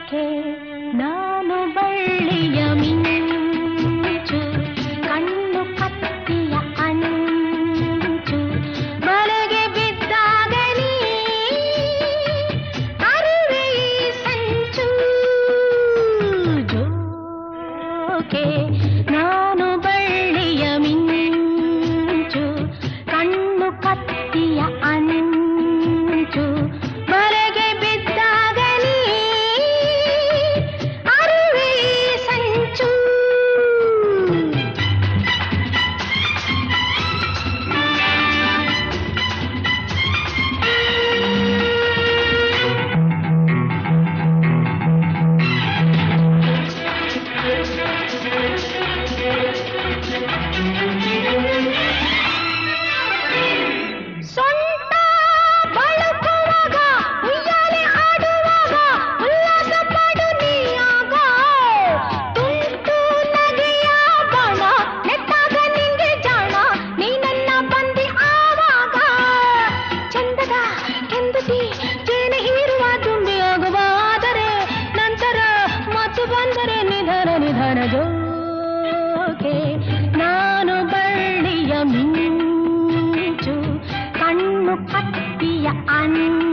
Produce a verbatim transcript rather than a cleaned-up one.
ಜೋಕೆ ನಾನು ಬಳ್ಳಿಯ ಮಿಂಚು ಕಣ್ಣು ಕತ್ತಿಯ ಅಂಚು ಬಲೆಗೆ ಬಿದ್ದಾಗಲಿ ಅರಿವೆ ಈ ಸಂಚು ಜೋಕೆ ನಾನು ಬಳ್ಳಿಯ ಮಿಂಚು ಕಣ್ಣು ಕತ್ತಿಯ ಅಂಚು ಬಲೆಗೆ ಬಿದ್ದಾಗಲಿ ಅರಿವೆ ಈ ಸಂಚು ಸೊಂಟ ಬಳುಕುವಾಗ ಉಯ್ಯಾಲೆ ಆಡುವಾಗ ಉಲ್ಲಾಸ ಪಡು ನೀಯಾಗ ತುಂಟು ನಗೆಯ ಬಾಣ ನೆಟ್ಟಾಗ ನಿಂಗೆ ಜಾಣ ನೀ ನನ್ನ ಬಂದಿ ಆವಾಗ ಚಂದದ ಕೆಂದುತಿ ಜೇನೆ ಹೀರುವ ತುಂಬಿ ಆಗುವ ಆದರೆ ನಂತರ ಮತ್ತು ಬಂದರೆ ನಿಧನ ನಿಧನ ಜೋಕೆ ನಾನು ಬಳ್ಳಿಯ ಮಿಂಚು ಕಣ್ಣು ಕತ್ತಿಯ ಅನ್